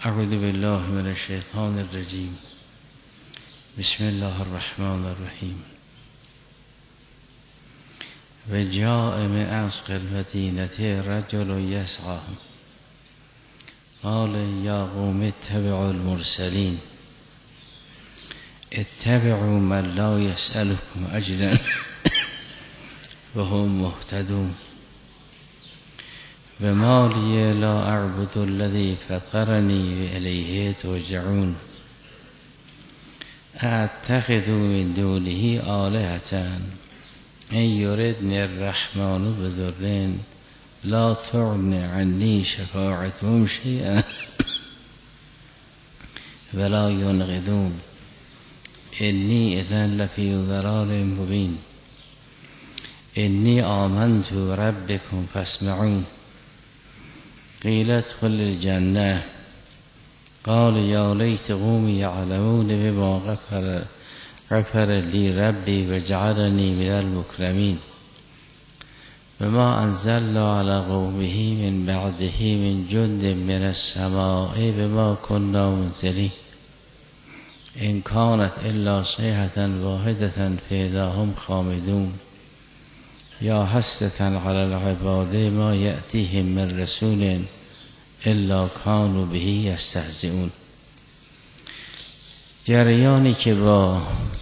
اعوذ بالله من الشیطان الرجیم. بسم الله الرحمن الرحیم. و جاء من اصل المدینة رجل یسعی قال یا قوم اتبعوا المرسلین اتبعوا من لا یسألکم اجرا و هم مهتدون و ما لی لا اعبد الذی فطرنی و الیه ترجعون اتخذ من دونه آلهة ان یردنی الرحمن بضر لا تغن عنی شفاعتهم شیئا ولا ینقذون انی اذا لفی ضلال مبین انی آمنت ربکم فاسمعون قیل ادخل الجنة قال یا لیت قومی یعلمون بما غفر لی ربی و جعلنی من المکرمین و ما انزلنا علی قومه من بعده من جند من السماء بما كنا منزلین ان كانت الا صیحة واحدة فاذا هم خامدون یا حسرة علی العباد ما یأتیهم من رسول الا كانوا به یستهزئون. جریانی که با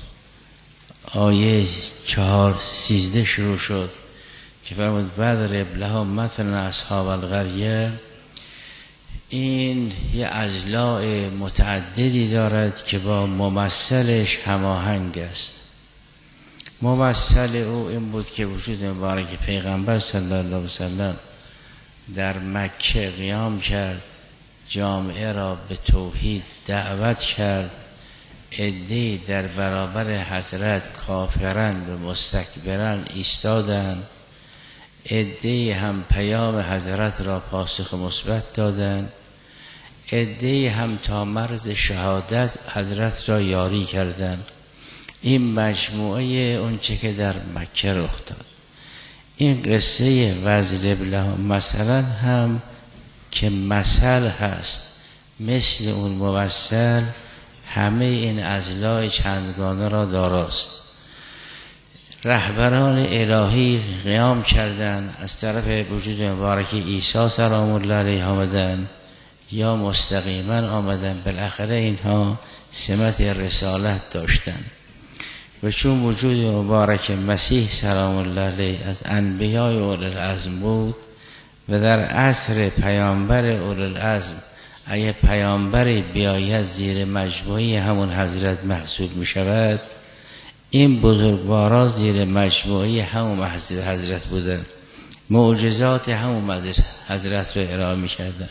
آیه 4:13 شروع شد که فرمود وضرب لهم مثلا اصحاب القریه، این یه اضلاع متعددی دارد که با ممثلش هماهنگ است. ممثل او این بود که وجود مبارک پیغمبر صلی الله علیه وسلم در مکه قیام کرد، جامعه را به توحید دعوت کرد، عده‌ای در برابر حضرت کافرند و مستکبرند ایستادند، عده‌ای هم پیام حضرت را پاسخ مثبت دادند، عده‌ای هم تا مرز شهادت حضرت را یاری کردند. این مجموعه اون چه که در مکه رخ داد. این قصه وضرب لهم مثلا هم که مثل هست مثل اون ممثل همه این اضلاع چندگانه را داراست. رهبران الهی قیام کردند، از طرف وجود مبارک عیسی سلام الله علیه آمدند یا مستقیما آمدند، بالاخره اینها سمت رسالت داشتند. و چون وجود مبارک مسیح سلام الله علیه از انبیای اولوالعزم بود و در عصر پیامبر اولوالعزم اگه پیامبری بیاید زیر مجموعه همون حضرت محسوب می شود، این بزرگوارا زیر مجموعه همون حضرت بودن، معجزات همون حضرت رو ارائه می کردن.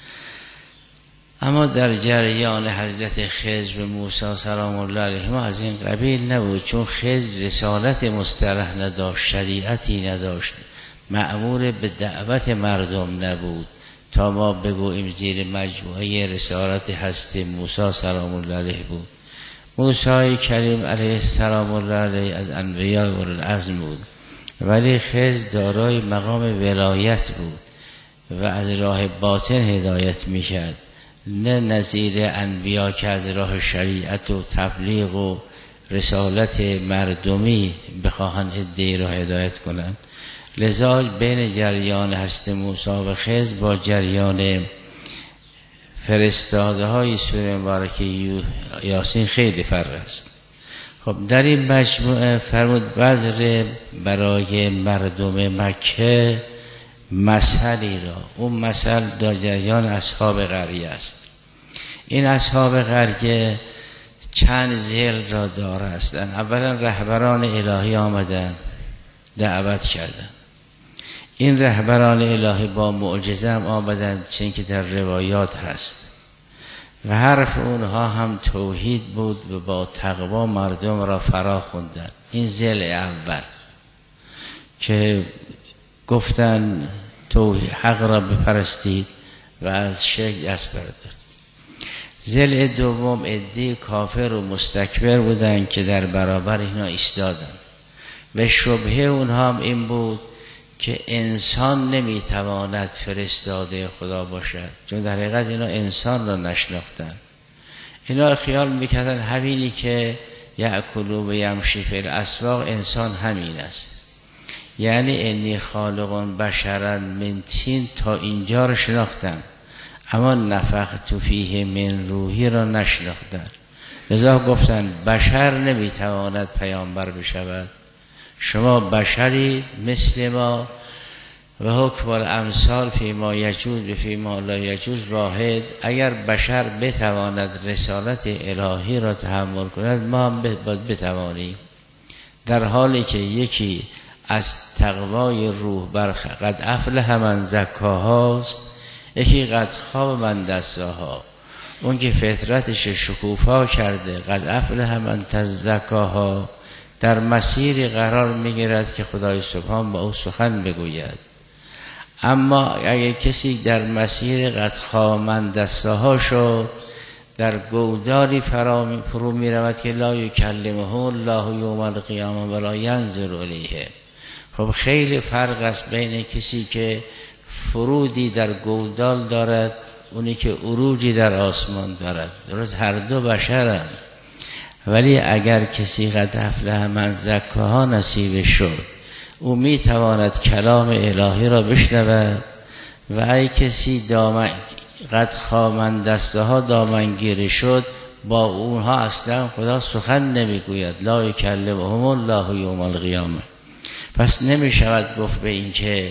اما در جریان حضرت خضر و موسی سلام الله علیهما از این قبیل نبود، چون خضر رسالت مصطلح نداشت، شریعتی نداشت، مأمور به دعوت مردم نبود تا ما بگوییم زیر مجموعه رسالت هست موسی سلام الله علیه بود. موسی کریم علیه السلام الله علیه از انبیاء اولوالعزم بود، ولی خضر دارای مقام ولایت بود و از راه باطن هدایت میکرد، نه نظیر انبیا که از راه شریعت و تبلیغ و رسالت مردمی بخواهند عده‌ای را هدایت کنند. لذا بین جریان هست موسی و خضر با جریان فرستاده های سوره مبارکه یاسین خیلی فرق است. خب در این مجموعه فرمود وضرب برای مردم مکه مثلی را، اون مثل در جریان اصحاب قریه است. این اصحاب قریه چند ذیل را داره هستند. اولا رهبران الهی آمدن دعوت کردن، این رهبران الهی با معجزه هم آمدن، چون که در روایات هست و حرف اونها هم توحید بود و با تقوا مردم را فرا خوندن. این ذیل اول که گفتن توحید حق را بپرستید و از شرک دست بردارید. ذیل دوم عده کافر و مستکبر بودند که در برابر اینا ایستادند و شبهه اونها هم این بود که انسان نمیتواند فرستاده خدا باشد، چون در حقیقت اینا انسان را نشناختن. اینا خیال میکردن همینی که یأکلوا و یمشی فی الاسواق انسان همین است، یعنی انی خالق بشرا من طین تا اینجا رو شناختن، اما نفخت فیه من روحی را نشناختن. لذا گفتن بشر نمیتواند پیامبر بشود، شما بشری مثل ما و حکم الامثال فی ما یجوز و فی ما لا یجوز واحد. اگر بشر بتواند رسالت الهی را تحمل کند، ما هم بتوانیم. در حالی که یکی از تقوای روح قد افلح من زکاهاست، یکی قد خواب من دساها. اون که فطرتش شکوفا کرده قد افلح من تزکاها، در مسیر قرار میگیرد که خدای سبحان با او سخن بگوید. اما اگر کسی در مسیر قد خواب من دساها شد، در گوداری فرو می رود که لا یکلمه الله یوم القیامه ولا ینظر الیه. خب خیلی فرق است بین کسی که فرودی در گودال دارد، اونی که عروجی در آسمان دارد. درست هر دو بشرند، ولی اگر کسی قد افلح من زکاها نصیب شد، او می تواند کلام الهی را بشنود. و ای کسی قد خواب من دستها دامنگیری شد، با اونها اصلا خدا سخن نمیگوید. لا یکلمهم الله یوم القیامه. پس نمی شود گفت به این که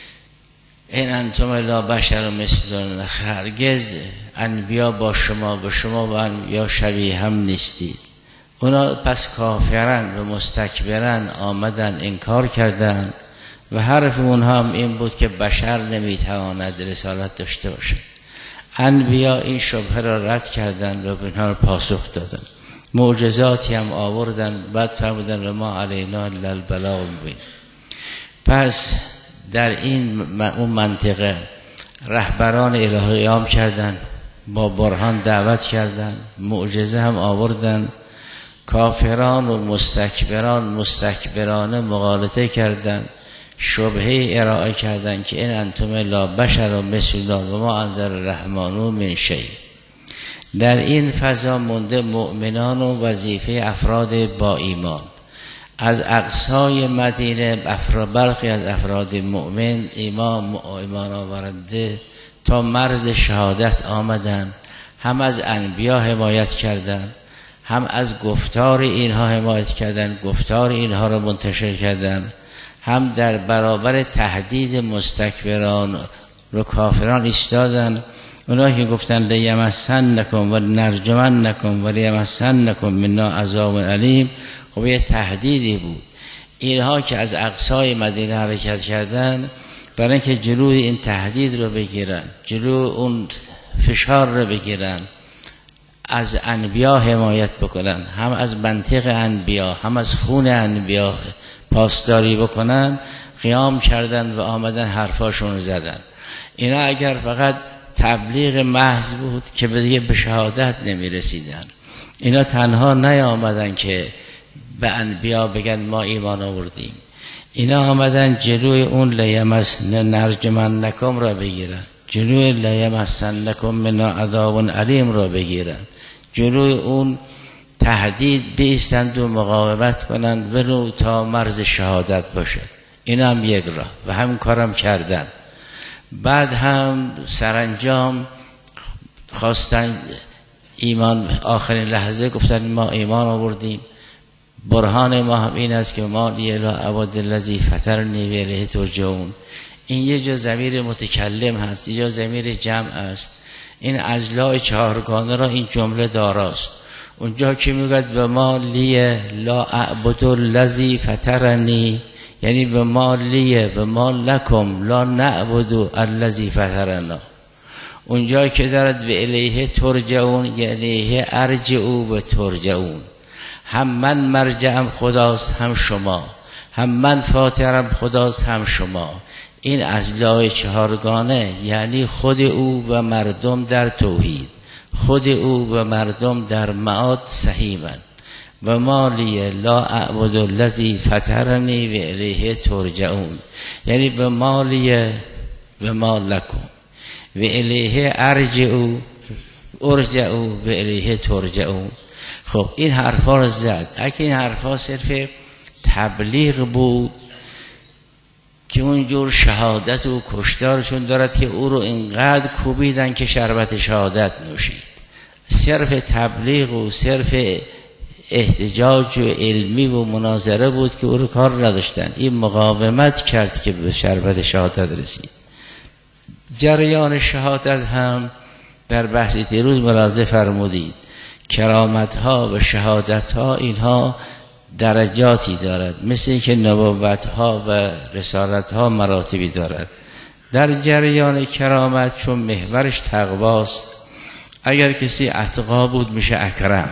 این انتم لا بشر مثلنا، هرگز انبیا با شما به شما و انبیا شبیه هم نیستید. اونا پس کافرن و مستکبرن آمدن انکار کردن و حرف اونها هم این بود که بشر نمیتواند رسالت داشته باشد. انبیا این شبهه را رد کردن و به اینها پاسخ دادن، معجزاتی هم آوردن، بعد فرمودن و ما علینا الا البلاغ المبین. پس در اون منطقه رهبران الهی قیام کردن، با برهان دعوت کردن، معجزه هم آوردن. کافران و مستکبرانه مغالطه کردن، شبهه ارائه کردن که این انتم لا بشر و مثلنا و ما انزل الرحمن من شیء. در این فضا مونده مؤمنان و وظیفه افراد با ایمان. از اقصای مدینه برخی از افراد مؤمن ایمان آورنده تا مرز شهادت آمدن، هم از انبیا حمایت کردند، هم از گفتار اینها حمایت کردند، گفتار اینها را منتشر کردند، هم در برابر تهدید مستکبران و کافران ایستادند. اونها که گفتن لیمسنکم و نرجمنکم و لیمسنکم منا عذاب علیم، خب یه تهدیدی بود. اینها که از اقصای مدینه حرکت کردن برای اینکه جلوی این تهدید رو بگیرن، جلوی اون فشار رو بگیرن، از انبیا حمایت بکنن، هم از منطق انبیا هم از خون انبیا پاسداری بکنن، قیام کردن و آمدن حرفاشون زدن. اینا اگر فقط تبلیغ محض بود که دیگه به شهادت نمی رسیدن. اینا تنها نیامدن که به انبیا بگن ما ایمان آوردیم، اینا آمدن جلوی اون نرجمنکم را بگیرن، جلوی لیمسنکم من عذاب علیم را بگیرن، جلوی اون تهدید بیستند و مقاومت کنند ولو تا مرز شهادت باشد. این هم یک راه و همین کارم کردن. بعد هم سرانجام خواستن ایمان، آخرین لحظه گفتن ما ایمان آوردیم، برهان ما هم این است که ما لیلا عباد الذی فطرنی و الیه ترجعون. این یه جا ضمیر متکلم هست، یه جا ضمیر جمع است. این اضلاع چهارگانه را این جمله داراست. اونجا که میگوید و ما لیه لا اعبد الذی فطرنی، یعنی و ما لیه و ما لکم لا نعبد الذی فطرنا. اونجا که دارد و الیه ترجعون، یعنی الیه ارجعوا و ترجعون. هم من مرجعم خداست هم شما، هم من فاطرم خداست هم شما. این اضلاع چهارگانه یعنی خود او و مردم در توحید، خود او و مردم در معاد صحیحن. و مالی لا اعبد الذی فطرنی و الیه ترجعون، یعنی و مالی و ما لکم و الیه ارجعوا و الیه ترجعون. خب این حرفا رو زد. اگه این حرفا صرف تبلیغ بود که اونجور شهادت و کشتارشون دارد که او رو اینقدر کوبیدن که شربت شهادت نوشید، صرف تبلیغ و صرف احتجاج و علمی و مناظره بود که او رو کار نداشتن، این مقاومت کرد که به شربت شهادت رسید. جریان شهادت هم در بحث دیروز ملاحظه فرمودید، کرامت ها و شهادت ها اینها درجاتی دارد، مثل که نبوت ها و رسالت ها مراتبی دارد. در جریان کرامت چون محورش تقواست، اگر کسی اتقا بود میشه اکرم.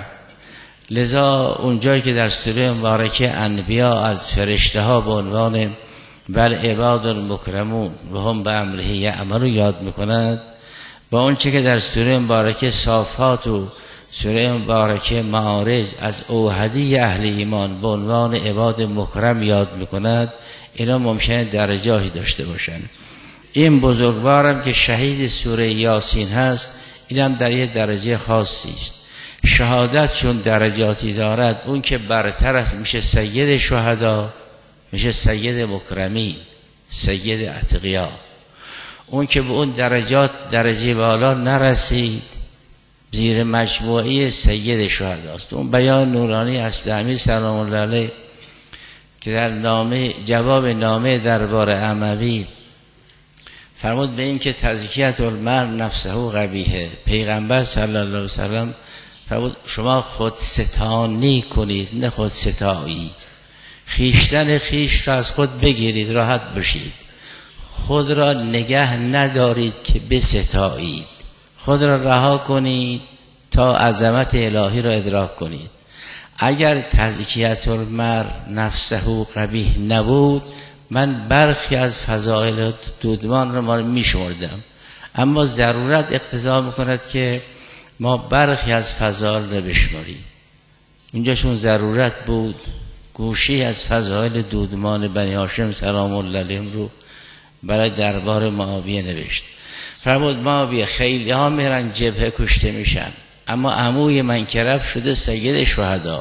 لذا اونجایی که در سوره مبارکه انبیا از فرشته ها به عنوان بل عباد مکرمون و هم به امره یعملون یاد میکنند، با اون چه که در سوره مبارکه صافات و سوره مبارکه معارج از اوحدی اهل ایمان به عنوان عباد مکرم یاد میکند، اینا ممکنه درجاتی داشته باشن. این بزرگوارم که شهید سوره یاسین هست، اینم در یه درجه خاصی است. شهادت چون درجاتی دارد، اون که برتر است میشه سید شهدا، میشه سید مکرمین، سید اتقیا. اون که به اون درجات درجه بالا نرسید، زیر مجموعه سید شهداست. اون بیان نورانی اصل امیر سلام الله علیه که در نامه جواب نامه دربار اموی فرمود به این که تزکیت المرء نفسه قبیحه، پیغمبر صلی الله علیه وسلم فرمود شما خود ستانی کنید نه خود ستایی. خیشتن خیش را از خود بگیرید، راحت باشید. خود را نگه ندارید که بستایید، خود را رها کنید تا عظمت الهی را ادراک کنید. اگر تزکیت المرء نفسه قبیح نبود، من برخی از فضائل دودمان را ما میشمردم، اما ضرورت اقتضا میکند که ما برخی از فضائل را بشماریم. اینجاشون ضرورت بود گوشی از فضائل دودمان بنی هاشم سلام الله علیهم رو برای دربار معاویه نوشت. فرمود معاویه خیلی ها میرن جبهه کشته میشن، اما عموی من که رفت شده سید شهدا.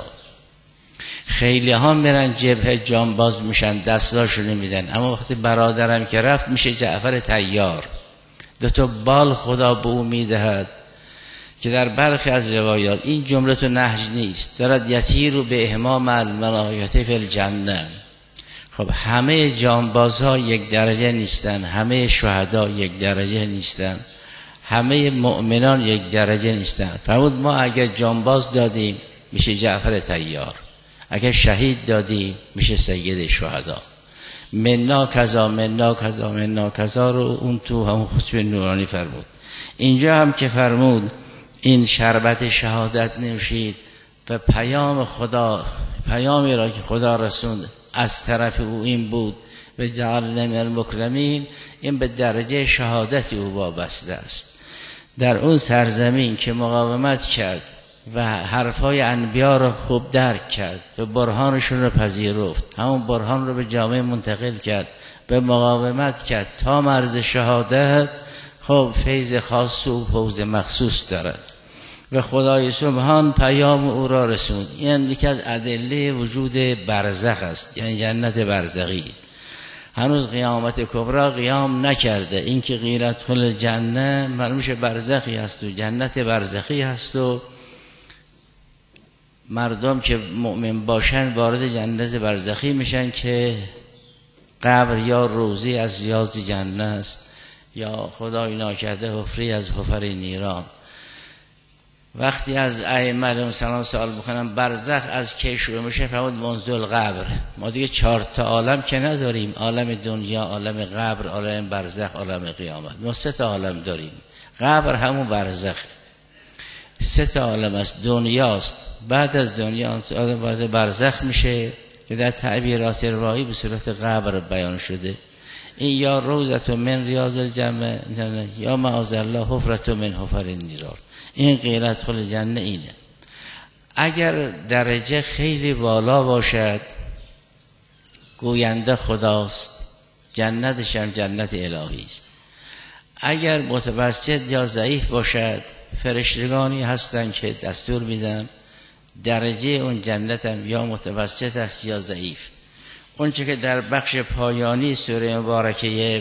خیلی ها میرن جبهه جانباز میشن، دستاشو نمیدن، اما وقتی برادرم که رفت میشه جعفر طیار. دو تا بال خدا به او میدهد که در برخی از روایات این جمله تو نهج نیست، دارد یطیر رو به احمام الملائکه فی الجنه. خب همه جانبازها یک درجه نیستن، همه شهدا یک درجه نیستن، همه مؤمنان یک درجه نیستن. فرمود ما اگر جانباز دادیم میشه جعفر طیار، اگر شهید دادیم میشه سید شهدا. منا کذا منا کذا منا کذا رو اون تو همون خطبه نورانی فرمود. اینجا هم که فرمود این شربت شهادت نوشید و پیام خدا، پیامی را که خدا رسوند از طرف او این بود و جعلنا من المکرمین، این به درجه شهادت او وابسته است. در اون سرزمین که مقاومت کرد و حرفای انبیا را خوب درک کرد و برهانشون رو پذیرفت، همون برهان رو به جامعه منتقل کرد، به مقاومت کرد تا مرز شهادت، خب فیض خاص و فوز مخصوص دارد و خدای سبحان پیام او را رسوند. این یکی از ادله وجود برزخ است، یعنی جنت برزخی. هنوز قیامت کبرا قیام نکرده، این که غیرت خل جنه مرموش برزخی هست و جنت برزخی هست و مردم که مؤمن باشن وارد جنت برزخی میشن که قبر یا روزی از ریاض جنت است یا خدای ناکرده حفری از حفر نیران. وقتی از ائمه علیهم السلام سوال بکنم برزخ از کی شروع میشه، فرمود منذ القبر. ما دیگه 4 تا عالم که نداریم، عالم دنیا، عالم قبر، عالم برزخ، عالم قیامت. ما 3 تا عالم داریم. قبر همون برزخ، 3 تا عالم است. دنیاست، بعد از دنیا وارد برزخ میشه که در تعبیرات روایی به صورت قبر بیان شده. این یا روزت من ریاض الجنه یا معاذ الله حفرت من حفر النیران. این غیرت خل جنه اینه. اگر درجه خیلی بالا باشد گوینده خداست، جنتش هم جنت الهی است. اگر متوسط یا ضعیف باشد فرشتگانی هستند که دستور میدن درجه اون جنت هم یا متوسط است یا ضعیف. اون چه که در بخش پایانی سوره مبارکه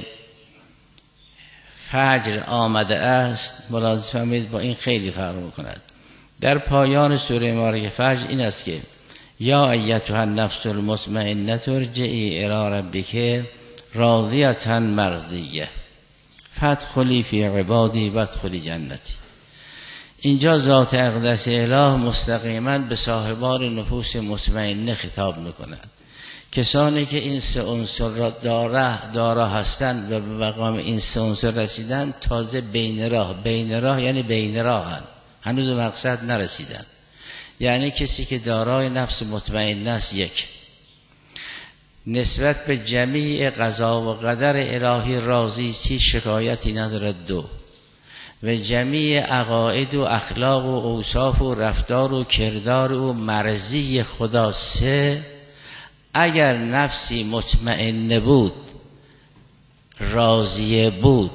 فجر آمده است ملاحظه فرمایید با این خیلی فرق میکند. در پایان سوره مبارکه فجر این است که یا ایتها النفس المطمئنه ارجعی الی ربک راضیه مرضیه فادخلی فی عبادی وادخلی جنتی. اینجا ذات اقدس اله مستقیما به صاحبان نفوس مطمئنه خطاب میکند، کسانی که این سه عنصر را دارا هستند و به مقام این سه عنصر رسیدن تازه بین راه یعنی بین راه هنوز مقصد نرسیدن. یعنی کسی که دارای نفس مطمئنه است یک، نسبت به جمیع قضا و قدر الهی راضی چی شکایتی ندارد دو، و جمیع عقاید و اخلاق و اوصاف و رفتار و کردار و مرضی خدا سه. اگر نفسی مطمئنه بود، راضیه بود،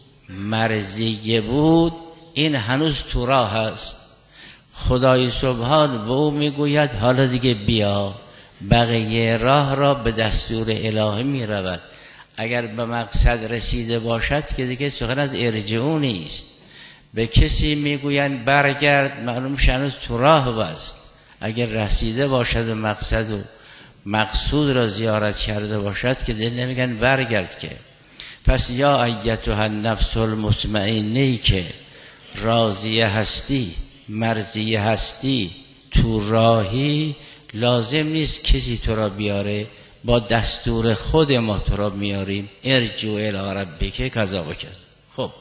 مرضیه بود، این هنوز تو راه است. خدای سبحان به او میگوید حالا دیگه بیا، بقیه راه را به دستور الهی میرود. اگر به مقصد رسیده باشد که دیگه سخن از ارجعو نیست. به کسی میگویند برگرد، معلوم هنوز تو راه است. اگر رسیده باشد و مقصد و مقصود را زیارت کرده باشد که دیگه نمیگن برگرد که. پس یا ایتها النفس المطمئنه که راضیه هستی، مرضیه هستی، تو راهی، لازم نیست کسی تو را بیاره، با دستور خود ما تو را میاریم. ارجو الی ربک کذا و کذا. خب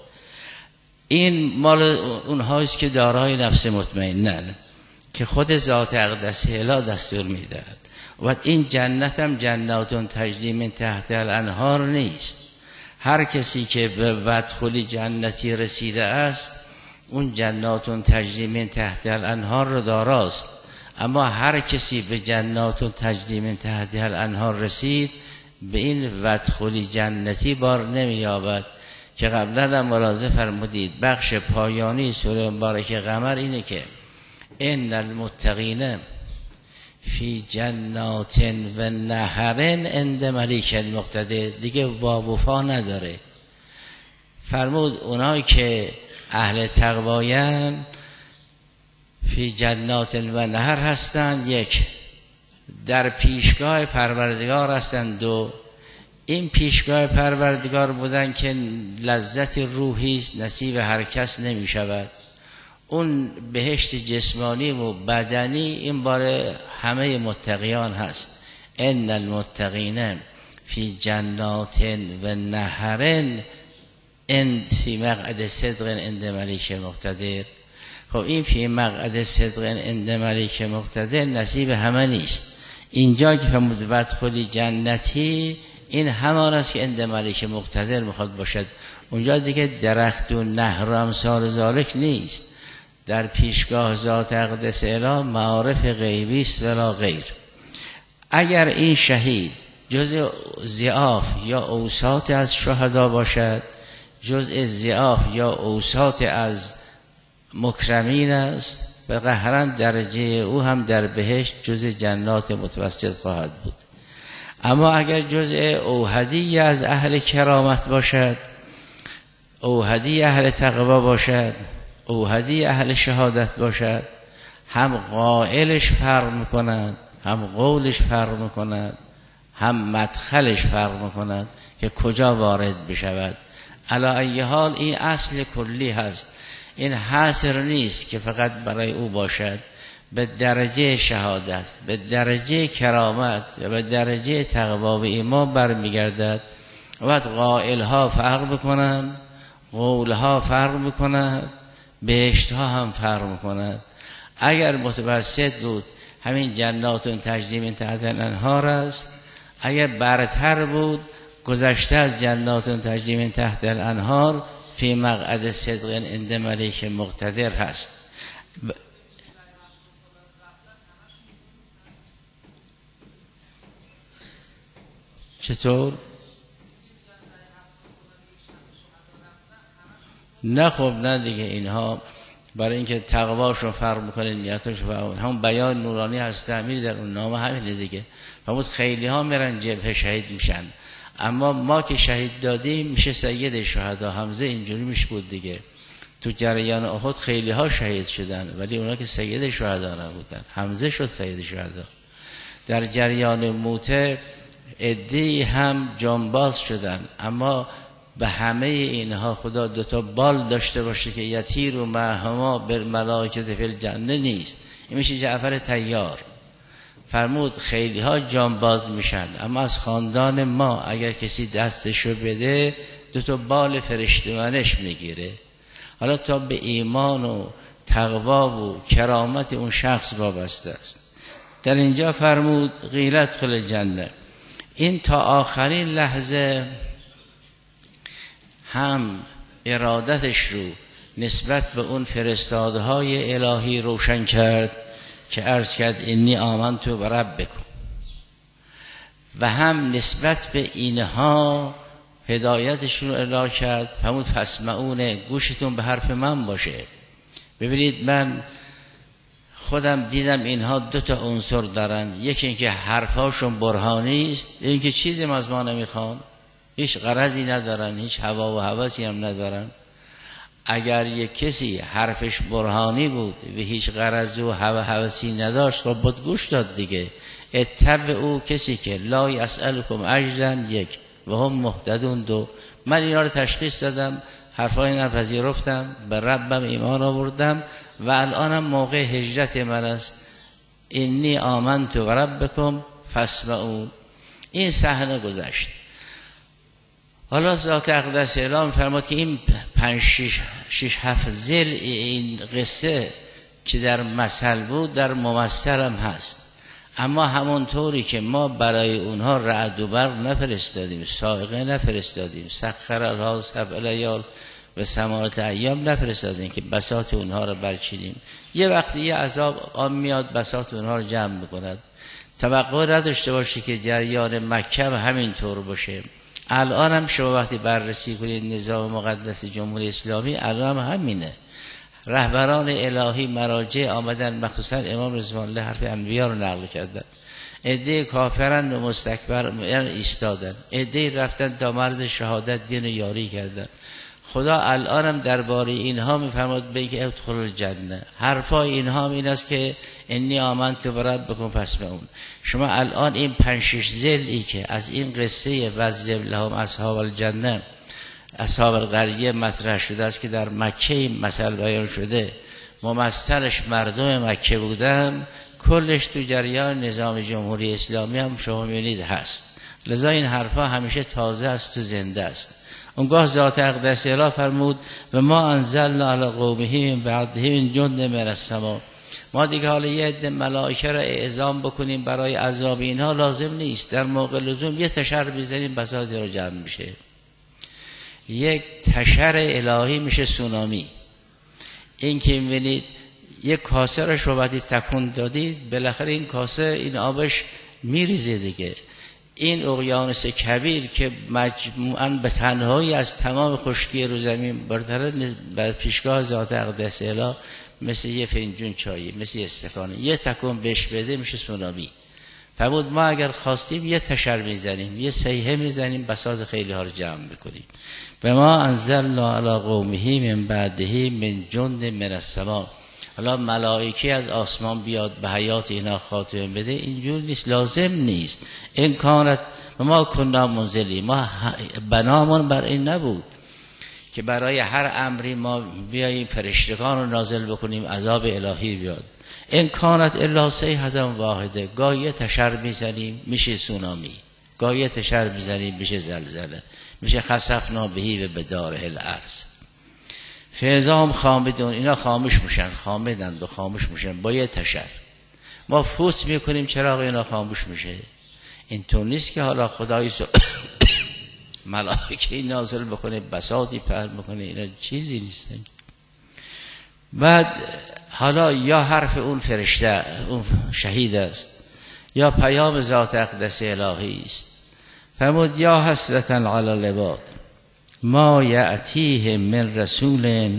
این مال اونهاییست که دارای نفس مطمئنن که خود ذات اقدس اله دستور میدهد. و این جنت هم جناتون تجری من تحت الانهار نیست. هر کسی که به وادخلی جنتی رسیده است اون جناتون تجری من تحت الانهار رو داراست. اما هر کسی به جناتون تجری من تحت الانهار رسید به این وادخلی جنتی بار نمییابد که قبلا هم ملاحظه فرمودید بخش پایانی سوره مبارکه قمر اینه که ان المتقین فی جنات و نهر عند ملیک مقتدر. دیگه واوفا نداره. فرمود اونایی که اهل تقوایان فی جنات و نهر هستند، یک در پیشگاه پروردگار هستند، دو این پیشگاه پروردگار بودن که لذت روحی نصیب هر کس نمی شود. اون بهشت جسمانی و بدنی این بار همه متقیان هست. ان المتقین فی جنات و نهرن ان فی مقعد صدق عند ملیک مقتدر. خب این فی مقعد صدق عند ملیک مقتدر نصیب همه نیست. اینجا که فرمود وادخلی جنتی این همان است که عند ملیک مقتدر میخواد باشد. اونجا دیگه درخت و نهر و امثال ذالک نیست. در پیشگاه ذات اقدس اله معارف غیبی است ولا غیر. اگر این شهید جزء ضعاف یا اوساط از شهدا باشد، جزء ضعاف یا اوساط از مکرمین است، به قهرا درجه او هم در بهشت جزء جنات متوسط خواهد بود. اما اگر جزء اوحدی از اهل کرامت باشد، اوحدی اهل تقوا باشد، اوحدی اهل شهادت باشد، هم قائلش فرق میکند، هم قولش فرق میکند، هم مدخلش فرق میکند که کجا وارد بشود. علی ای حال این اصل کلی هست. این حاصر نیست که فقط برای او باشد. به درجه شهادت، به درجه کرامت و به درجه تقوا و ایمان برمیگردد. وقت قائلها فرق بکنند، قولها فرق بکنند، بهشتها هم فرق میکند. اگر متوسط بود همین جناتون تجری من تحت الانهار است. اگر برتر بود گذشته از جناتون تجری من تحت الانهار فی مقعد صدق عند ملیک مقتدر هست. چطور؟ نه خب نه دیگه، اینها برای اینکه تقواشون فرق میکنه، نیتاشون فرق میکنه. همون بیان نورانی هست امیر در اون نامه همینه دیگه. فرمود خیلی ها میرن جبهه شهید میشن، اما ما که شهید دادیم میشه سید شهدا. حمزه اینجوری میشه بود دیگه. تو جریان احد خیلی ها شهید شدن ولی اونا که سید شهدا نبودن. حمزه شد سید شهدا. در جریان موته عده‌ای هم جانباز شدن، اما به همه اینها خدا دوتا بال داشته باشه که یطیر و معهما بالملائکة فی الجنه نیست. این میشه جعفر طیار. فرمود خیلی ها جانباز میشن، اما از خاندان ما اگر کسی دستشو بده دوتا بال فرشتگانش میگیره. حالا تا به ایمان و تقوا و کرامت اون شخص وابسته است. در اینجا فرمود قیل ادخل الجنه. این تا آخرین لحظه هم ارادتش رو نسبت به اون فرستادهای الهی روشن کرد که عرض کرد انی آمنت بربکم، و هم نسبت به اینها هدایتشون رو اعلام کرد. فرمود فاسمعون، گوشتون به حرف من باشه. ببینید من خودم دیدم اینها دو تا عنصر دارن، یکی اینکه حرفاشون برهانی است، اینکه چیزی از ما نمیخوان، هیچ غرضی ندارن، هیچ هوا و هوسی هم ندارن. اگر یک کسی حرفش برهانی بود و هیچ غرض و هوا هوسی نداشت خب بود گوش داد دیگه. اتبع او، کسی که لا یسألکم اجرا، یک، و هم مهتدون، دو. من اینا رو تشخیص دادم، حرفای اینا رو پذیرفتم، به ربم ایمان آوردم و الانم موقع هجرت من است. انی آمنت بربکم فاسمعون. این صحنه گذشت. حالا ذات اقدس اعلام فرمود که این 5-6-7 ذل این قصه که در مثل بود در ممثل هم هست، اما همونطوری که ما برای اونها رعد و برق نفرستادیم، صاعقه نفرستادیم، سخر الها 7 لیال و ثمانیة ایام نفرستادیم که بساط اونها رو برچینیم. یه وقتی یه عذاب آن میاد بساط اونها رو جمع میکند. توقع نداشته باشه که جریان مکه همینطور باشه. الان هم شما وقتی بررسی کنید نظام مقدس جمهوری اسلامی الان هم همینه. رهبران الهی مراجع آمدن، مخصوصا امام رضوان الله حرف انبیا رو نقل کردن. عده کافرن و مستکبر ایستادن، عده رفتن تا مرز شهادت دین یاری کردن. خدا الان هم درباره اینها میفرماد بگه ادخلوا الجنه. حرفای اینها هم این است که انی آمنت بربکم فاسمعون. شما الان این 5-6 ذلی که از این قصه وضرب لهم اصحاب الجنه، اصحاب القریه مطرح شده است که در مکه این مثل بیان شده، ممثلش مردم مکه بودن، کلش تو جریان نظام جمهوری اسلامی هم شما می‌بینید هست. لذا این حرفا همیشه تازه است، تو زنده است. اونگاه ذات اقدس اله فرمود و ما انزلنا علی قومه من بعده من جند من السما. ما دیگه حالا یه عده ملائکه را اعزام بکنیم برای عذاب اینها لازم نیست. در موقع لزوم یه تشر بزنیم بساطی رو جمع میشه. یک تشر الهی میشه سونامی. این که میبینید یک کاسه را شما وقتی تکون دادید بالاخره این کاسه این آبش میریزه دیگه. این اقیانوس کبیر که مجموعاً به تنهایی از تمام خشکی رو زمین برتر بر پیشگاه ذات اقدس اله مثل یه فنجون چایی، مثل یه استکانه، یه تکون بهش بده میشه سونامی. فرمود ما اگر خواستیم یه تشر میزنیم، یه صیحه میزنیم، بساط خیلی ها رو جمع میکنیم. و ما انزلنا علی قومه من بعده من جند من السما. حالا ملائکه از آسمان بیاد به حیات اینا خاتمه بده، اینجور نیست، لازم نیست. این کانت ما کنا منزلی، ما بنامون بر این نبود که برای هر امری ما بیاییم فرشتگان رو نازل بکنیم عذاب الهی بیاد. این کانت الا صیحة واحده، گاهی تشر میزنیم میشه سونامی، گاهی تشر میزنیم میشه زلزله، میشه خسفنا بهی و بداره الارض. فیضام خامدون، اینا خاموش میشن، خامدند و خاموش میشن با یه تشر. ما فوت میکنیم چراغ اینا خاموش میشه. این طور نیست که حالا خدایی ملائکه نازل بکنه بساطی پهن بکنه، اینا چیزی نیستن. بعد حالا یا حرف اون فرشته اون شهید است یا پیام ذات اقدس الهی است. فرمود یا حسرة علی العباد ما یأتیه من رسول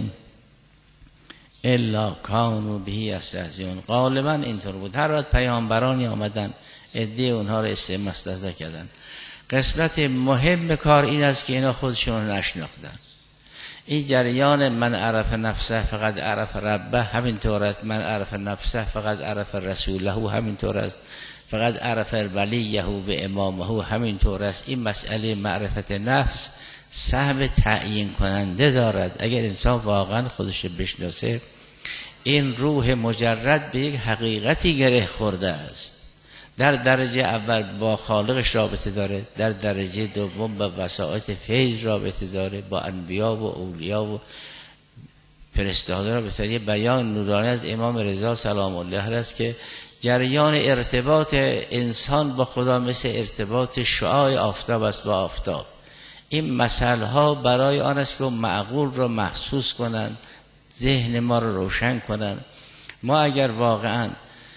الا کانوا به یستهزئون. غالبا اینطور بود، هر وقت پیامبرانی آمدن عده اونها رو استمستهزا کردن. قسمت مهم کار این است که اینا خودشون رو نشناختن. این جریان من عرف نفسه فقط عرف ربه همینطور است، من عرف نفسه فقط عرف رسوله همینطور است، فقط عرف ولیه و امامه همینطور است. این مسئله معرفت نفس سهم تعیین کننده دارد. اگر انسان واقعا خودش بشناسه، این روح مجرد به یک حقیقتی گره خورده است. در درجه اول با خالقش رابطه داره، در درجه دوم با وسائط فیض رابطه داره، با انبیا و اولیا و فرستاده رابطه داره. یه بیان نورانی از امام رضا سلام الله علیه است که جریان ارتباط انسان با خدا مثل ارتباط شعاع آفتاب است با آفتاب. این مسائل ها برای آن است که معقول را محسوس کنن، ذهن ما را روشن کنن. ما اگر واقعا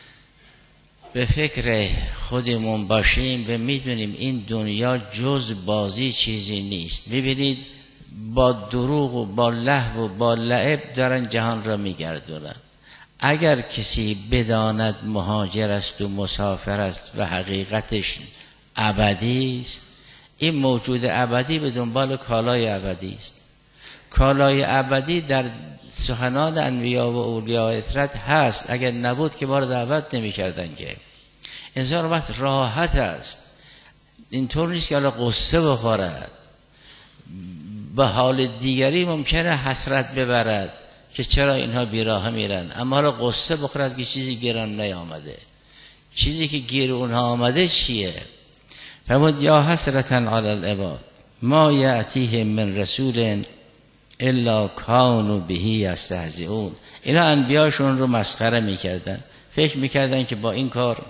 به فکر خودمون باشیم و میدونیم این دنیا جز بازی چیزی نیست. ببینید با دروغ و با لهو و با لعب دارن جهان را میگردونن. اگر کسی بداند مهاجر است و مسافر است و حقیقتش ابدی است، این موجود ابدی به دنبال کالای ابدی است. کالای ابدی در سخنان انبیا و اولیاء اطرت هست. اگر نبود که ما رو دعوت نمی کردن که. انسان وقت راحت است، اینطور نیست که حالا قصه بخورد. به حال دیگری ممکنه حسرت ببرد که چرا اینها بیراه میرن، اما حالا قصه بخورد که چیزی گیران نیامده. چیزی که گیر اونها آمده چیه؟ فرمود یا حسرة علی العباد ما یأتیهم من رسول الا کانوا به یستهزئون. اینا انبیاشون رو مسخره میکردن، فکر میکردن که با این کار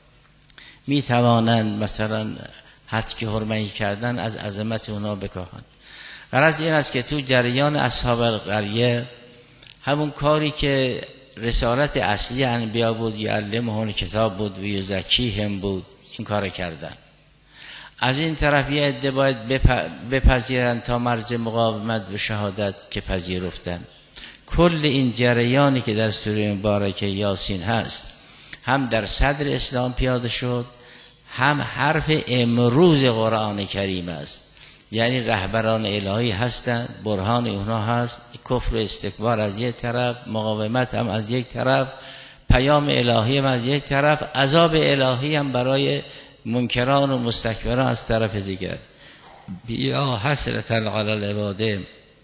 میتوانند مثلا حد که حرمتی کردن از عظمت اونا بکاهن. غرض این است که تو جریان اصحاب القریه همون کاری که رسالت اصلی انبیا بود، یعلمهم کتاب بود و یزکیهم بود، این کار کردن. از این طرف یه عده باید بپذیرن تا مرز مقاومت و شهادت که پذیرفتن. کل این جریانی که در سوره مبارکه یاسین هست هم در صدر اسلام پیاده شد، هم حرف امروز قرآن کریم است. یعنی رهبران الهی هستند، برهان اونها هست، کفر و استکبار از یک طرف، مقاومت هم از یک طرف، پیام الهی هم از یک طرف، عذاب الهی هم برای منکران و مستکبران از طرف دیگر. یا حسرة علی العباد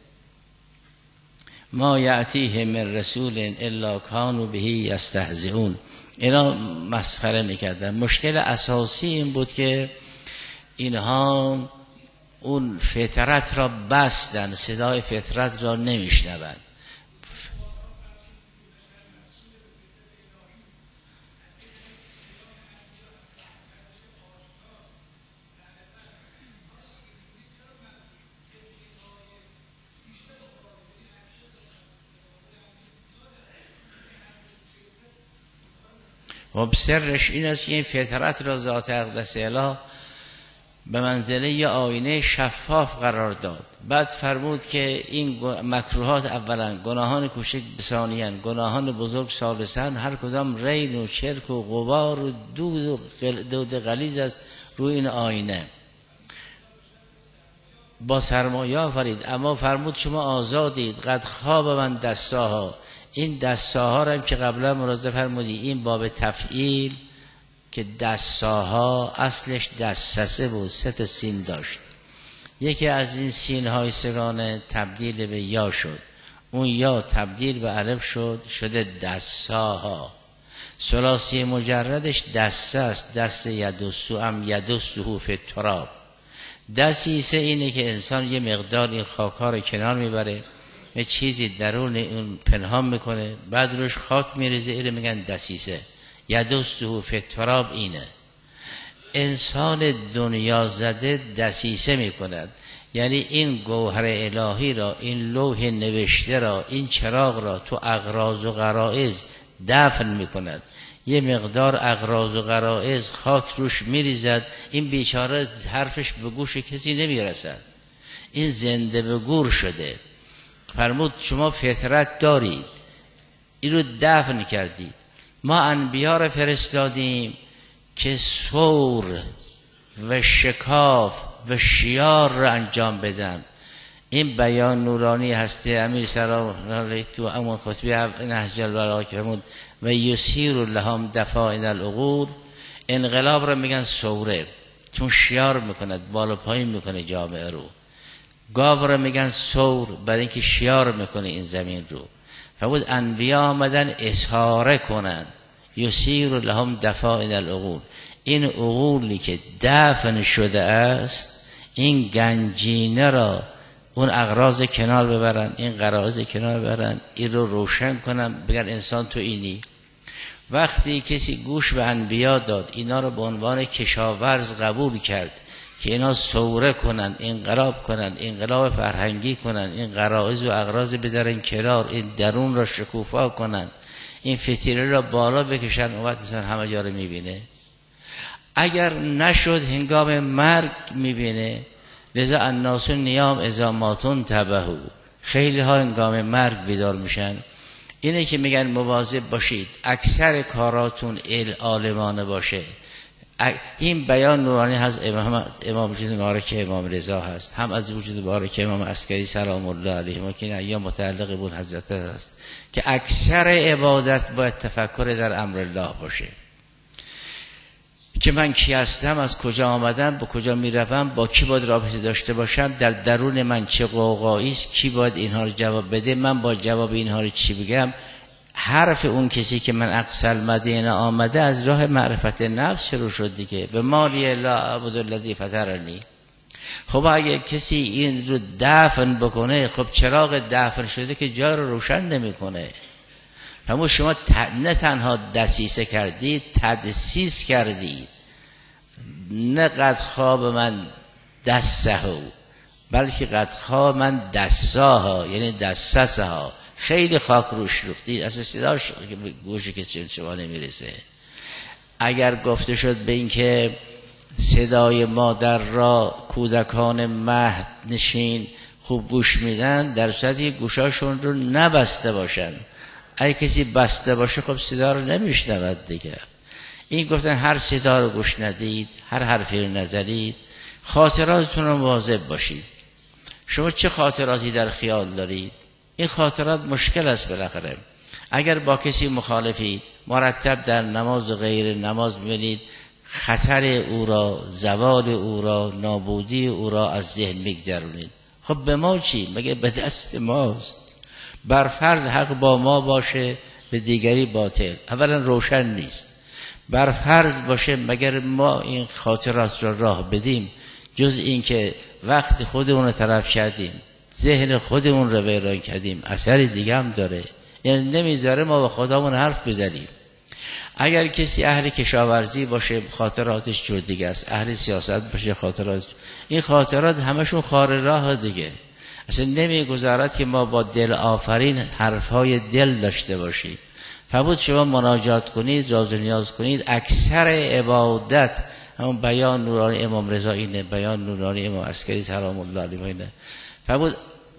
ما یأتیهم من رسول الا کانوا به یستهزئون. اینا مسخره میکردن. مشکل اساسی این بود که اینها اون فطرت را بستن، صدای فطرت را نمیشنوند. خب سرش این است که این فطرت را ذات اقدس اله به منزله یه آینه شفاف قرار داد. بعد فرمود که این مکروهات اولا، گناهان کوچک ثانیاً، گناهان بزرگ ثالثاً، هر کدام رین و شرک و غبار و دود غلیظ است روی این آینه با سرمایه آفرید. اما فرمود شما آزادید، قد خواب من دستاها. این دستاها را هم که قبلا ملاحظه فرمودی، این باب تفعیل که دستاها اصلش دستسه بود، 3 سین داشت. یکی از این سین های سگانه تبدیل به یا شد، اون یا تبدیل به الف شد، شده دستاها. ثلاثی مجردش دسته است، دست یدستو هم یدستو فی التراب. دسیسه اینه که انسان یه مقدار این خاک‌ها رو کنار میبره، یه چیزی درون اون پنهان میکنه، بعد روش خاک میریزه، اینو میگن دسیسه. یدستو فی التراب اینه. انسان دنیا زده دسیسه میکند، یعنی این گوهر الهی را، این لوح نوشته را، این چراغ را تو اغراض و غرائز دفن میکند. یه مقدار اغراض و غرائز خاک روش میریزد، این بیچاره حرفش به گوش کسی نمیرسد، این زنده به گور شده. فرمود شما فطرت دارید، این رو دفن کردید. ما انبیا رو فرستادیم که ثور و شکاف و شیار رو انجام بدن. این بیان نورانی هسته امیر سلام علیه تو امون خطبه نهج البلاغه که فرمود و یسیر لهم دفاعن العقول، انقلاب رو میگن ثوره، چون شیار میکند، بالا پایین میکنه جامعه رو. گاو رو میگن ثور، برای اینکه شیار میکنه این زمین رو. فرمود انبیا آمدن اصحاره کنن، یسیر لهم دفاعن العقول، این عقولی که دفن شده است، این گنجینه را اون اغراض کنار ببرن، این غرائز کنار ببرن، این رو روشن کنن، بگن انسان تو اینی. وقتی کسی گوش به انبیا داد، اینا رو به عنوان کشاورز قبول کرد که اینا ثوره کنن، انقلاب کنن، انقلاب فرهنگی کنن، این غرائز و اغراض بذارن کنار، این درون را شکوفا کنن، این فتیله را بالا بکشن، اون وقت انسان همه جا رو میبینه. اگر نشد هنگام مرگ میبینه. لذا الناس نیام اذا ماتون تبهو، خیلی ها هنگام مرگ بیدار میشن. اینه که میگن مواظب باشید اکثر کاراتون عالمانه باشه. این بیان نورانی هست امام وجود مبارک امام رضا هست، هم از وجود مبارک امام عسکری سلام الله علیه که این یا متعلق بون حضرت هست که اکثر عبادت باید تفکر در امر الله باشه، که من کی هستم، از کجا آمدم، با کجا میروم، با کی باید رابطه داشته باشم، در درون من چه قوقایی است، کی باید اینها رو جواب بده، من با جواب اینها رو چی بگم. حرف اون کسی که من اقصی المدینه آمده از راه معرفت نفس شروع شد دیگه، به مالی لا اعبد الذی فطرنی. خب اگه کسی این رو دفن بکنه، خب چراغ دفن شده که جا رو روشن نمیکنه. همون شما نه تنها دسیسه کردید، تدسیس کردید. نه قد خواب من دسهو، بلکه قد خواب من دساها، یعنی دسسها، خیلی خاک روش ریختید، اصلا صداش گوش کسی شما نمیرسه. اگر گفته شد به این که صدای مادر را کودکان مهد نشین خوب گوش میدن، در صورتی گوشاشون رو نبسته باشن. اگه کسی بسته باشه خب صدا رو نمیشنود دیگه. این گفتن هر صدا رو گوش ندید، هر حرفی رو نزدید. خاطراتتون رو مواظب باشید. شما چه خاطراتی در خیال دارید؟ این خاطرات مشکل است بالاخره. اگر با کسی مخالفید، مرتب در نماز و غیر نماز ببینید خطر او را، زوال او را، نابودی او را از ذهن میگذرونید. خب به ما چی؟ مگه به دست ماست؟ بر فرض حق با ما باشه، به دیگری باطل، اولا روشن نیست. بر فرض باشه مگر ما این خاطرات را راه بدیم، جز این که وقت خودمون رو طرف کردیم، ذهن خودمون رو ویران کردیم، اثری دیگه هم داره. یعنی نمیذاره ما با خدامون حرف بزنیم. اگر کسی اهل کشاورزی باشه خاطراتش جور دیگه است، اهل سیاست باشه خاطرات، این خاطرات همشون خار راه دیگه. اصلا نمیگذارد که ما با دل آفرین حرفهای دل داشته باشیم. فرمود شما مناجات کنید، راز و نیاز کنید. اکثر عبادت همون بیان نورانی امام رضا اینه، بیان نورانی امام عسکری سلام الله علیه اینه. فرمود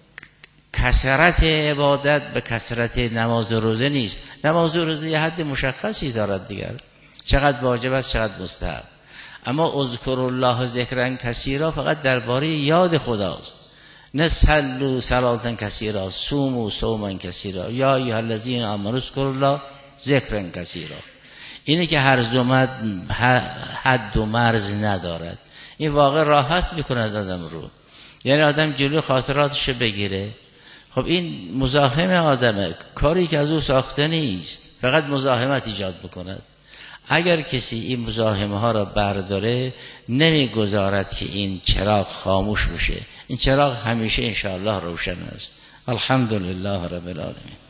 کثرت عبادت به کثرت نماز و روزه نیست. نماز و روزه یه حد مشخصی دارد دیگر، چقدر واجب است چقدر مستحب. اما اذکر الله ذکرا کثیرا فقط درباره یاد خداست. نه صلوا صلاة کثیرا، صوموا صوما کثیرا، یا ایها الذین آمنوا اذکروا الله ذکرا کثیرا. اینه که حد و مرز ندارد. این واقع راحت میکند آدم رو. یعنی آدم جلوی خاطراتش بگیره. خب این مزاحم آدمه، کاری که از او ساخته نیست، فقط مزاحمت ایجاد بکند. اگر کسی این مزاحمه ها را برداره، نمیگذارد که این چراغ خاموش بشه. این چراغ همیشه انشاءالله روشن است. الحمدلله رب العالمین.